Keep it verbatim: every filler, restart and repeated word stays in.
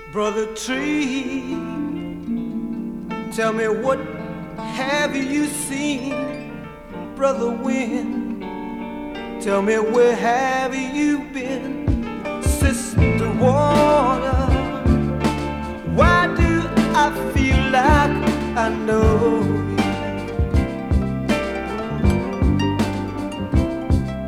Brother Tree, tell me what have you seen? Brother Wind, tell me where have you been? Sister Water, why do I feel like I know